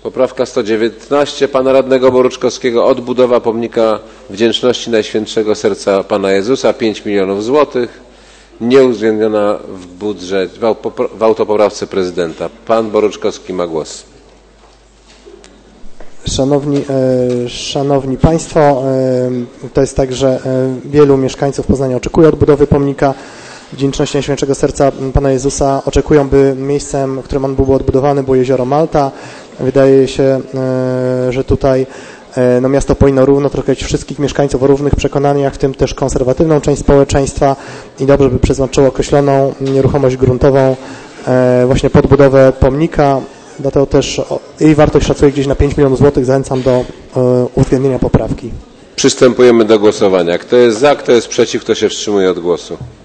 Poprawka 119 pana radnego Boruczkowskiego. Odbudowa pomnika wdzięczności Najświętszego Serca Pana Jezusa. 5 milionów złotych. Nieuwzględniona w budżecie, w autopoprawce prezydenta. Pan Boruczkowski ma głos. Szanowni Państwo, to jest tak, że wielu mieszkańców Poznania oczekuje odbudowy pomnika wdzięczności Najświętszego Serca Pana Jezusa. Oczekują, by miejscem, w którym on był odbudowany, było jezioro Malta. Wydaje się, że tutaj miasto powinno równo traktać wszystkich mieszkańców o równych przekonaniach, w tym też konserwatywną część społeczeństwa i dobrze by przeznaczyło określoną nieruchomość gruntową właśnie pod budowę pomnika. Dlatego też jej wartość szacuję gdzieś na 5 milionów złotych. Zachęcam do uwzględnienia poprawki. Przystępujemy do głosowania. Kto jest za, kto jest przeciw, kto się wstrzymuje od głosu?